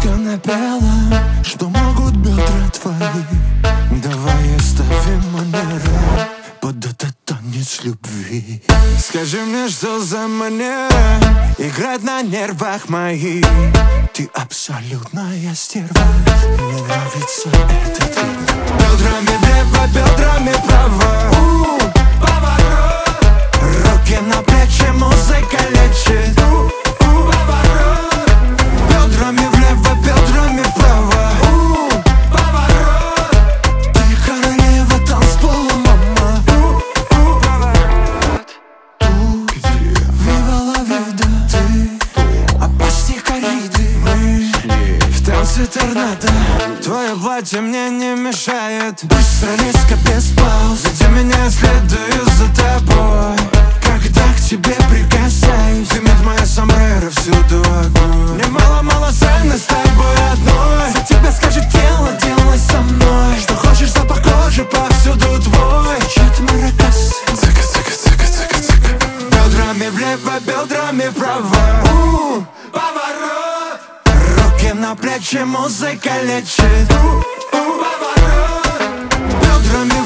Девочка напела, что могут бедра твои. Давай оставим манеры под этот танец любви. Скажи мне, что за манера играть на нервах моих. Ты абсолютная стерва, мне нравится этот вид. Бедрами влево, бедрами вправо, поворот. Руки на плечи, музыка лечит, поворот. Бедрами влево, бедрами вправо, поворот. Ты королева танцпола, мама, поворот. Viva la vida, ты опасней корриды. Мы в танце торнадо. Твое платье мне не мешает. Быстро, резко, без пауз. Где меня следую за тобой. Когда к тебе прикасаюсь, дымит моя сомбреро, всюду огонь. Мне мало-мало ценно с тобой одной. За тебя скажет тело, делай со мной. Что хочешь, запах кожи повсюду твой. Чет маракас, цика, цика, цика, цика, цика. Бедрами влево, бедрами вправо, поворот. Руки на плечи, музыка лечит, поворот. Бедрами